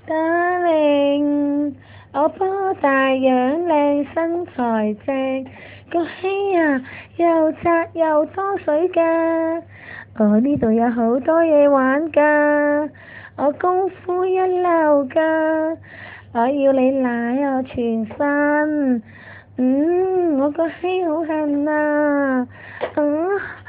Darling，我波大樣靚身材正，個胸啊又窄又多水㗎，我呢度有好多嘢玩㗎，我功夫一流㗎，我要你奶我全身，我個胸好痕啊，